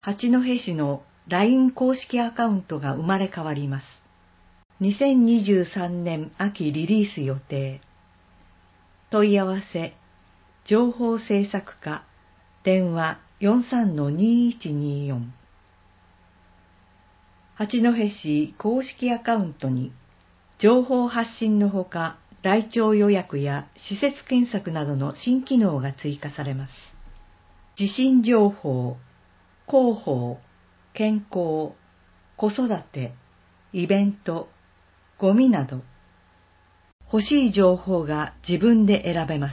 八戸市の LINE 公式アカウントが生まれ変わります。2023年秋リリース予定。問い合わせ、情報制作課、電話 43-2124。八戸市公式アカウントに、情報発信のほか、来庁予約や施設検索などの新機能が追加されます。地震情報、広報、健康、子育て、イベント、ゴミなど、欲しい情報が自分で選べます。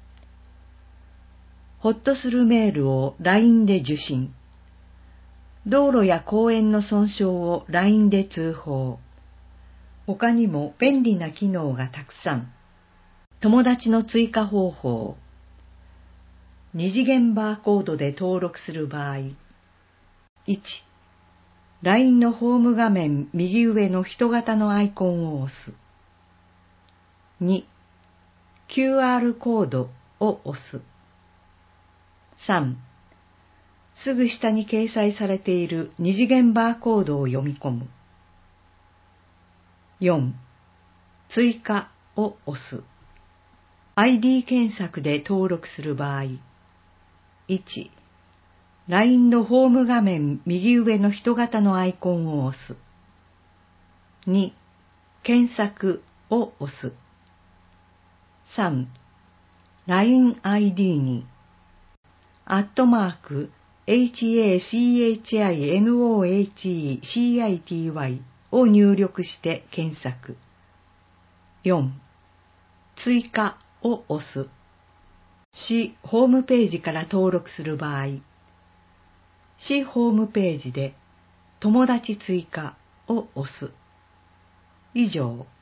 ほっとするメールを LINE で受信。道路や公園の損傷を LINE で通報。他にも便利な機能がたくさん。友達の追加方法。二次元バーコードで登録する場合。1、LINE のホーム画面右上の人型のアイコンを押す。2、QR コードを押す。3、すぐ下に掲載されている二次元バーコードを読み込む。4、追加を押す。ID 検索で登録する場合。1、LINE のホーム画面右上の人型のアイコンを押す。2、検索を押す。3、LINE ID に、@HACHINOHECITY を入力して検索。4、追加を押す。市ホームページから登録する場合、市ホームページで友達追加を押す。以上。